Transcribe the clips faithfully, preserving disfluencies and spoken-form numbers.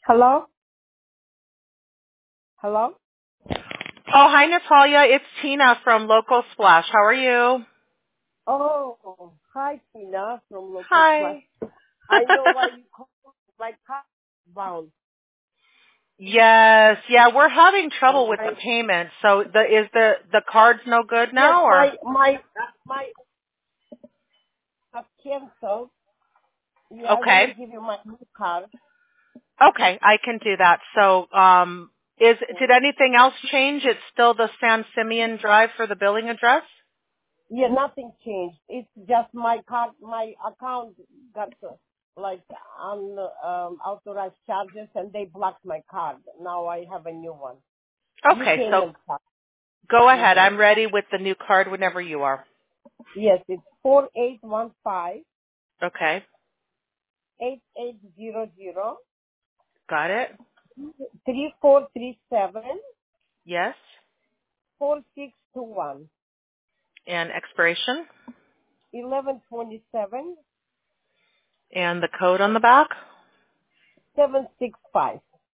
Hello? Hello? Oh, hi, Natalia. It's Tina from Local Splash. How are you? Oh, hi, Tina from Local Splash. Hi. I know why you called my car bound. Yes, yeah, we're having trouble with the My, payment. So the is the the card's no good yes, now, or my, my, my, have canceled. Yeah, I want to okay, give you my new card. okay, I can do that. So, um, is did anything else change? It's still the San Simeon Drive for the billing address. Yeah, nothing changed. It's just my card, my account got uh, like unauthorized charges and they blocked my card. Now I have a new one. New Okay, so payment card. go ahead. Mm-hmm. I'm ready with the new card whenever you are. Yes, it's four eight one five Okay, eight eight zero zero got it. three four three seven Yes, four six two one and expiration eleven twenty seven and the code on the back. seven six five.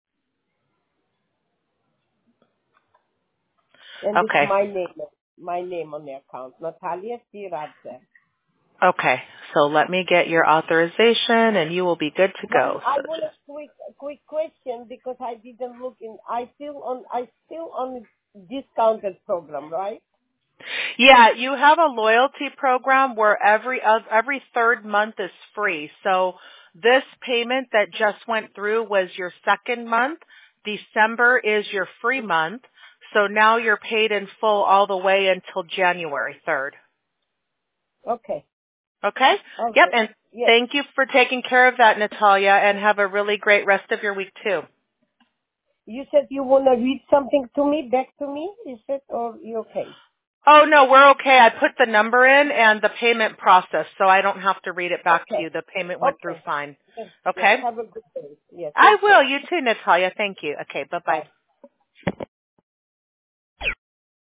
And it's Okay. my name, my name on the account, Natalia C. Radze. Okay, so let me get your authorization and you will be good to But go. I So want a just, quick, quick question because I didn't look in. I still on, I still on discounted program, right? yeah, you have a loyalty program where every oth- every third month is free. So this payment that just went through was your second month. December is your free month. So now you're paid in full all the way until January third. Okay. Okay? Yep, Okay. and Yes. thank you for taking care of that, Natalia, and have a really great rest of your week too. You said you want to read something to me, back to me. You said, or you okay? Oh, no, we're okay. I put the number in and the payment process, so I don't have to read it back to Okay. you. The payment went through Okay. fine. Yes. Yes. Okay? Have a good day. Yes. I Take will. care. You too, Natalia. Thank you. Okay, bye-bye. Bye.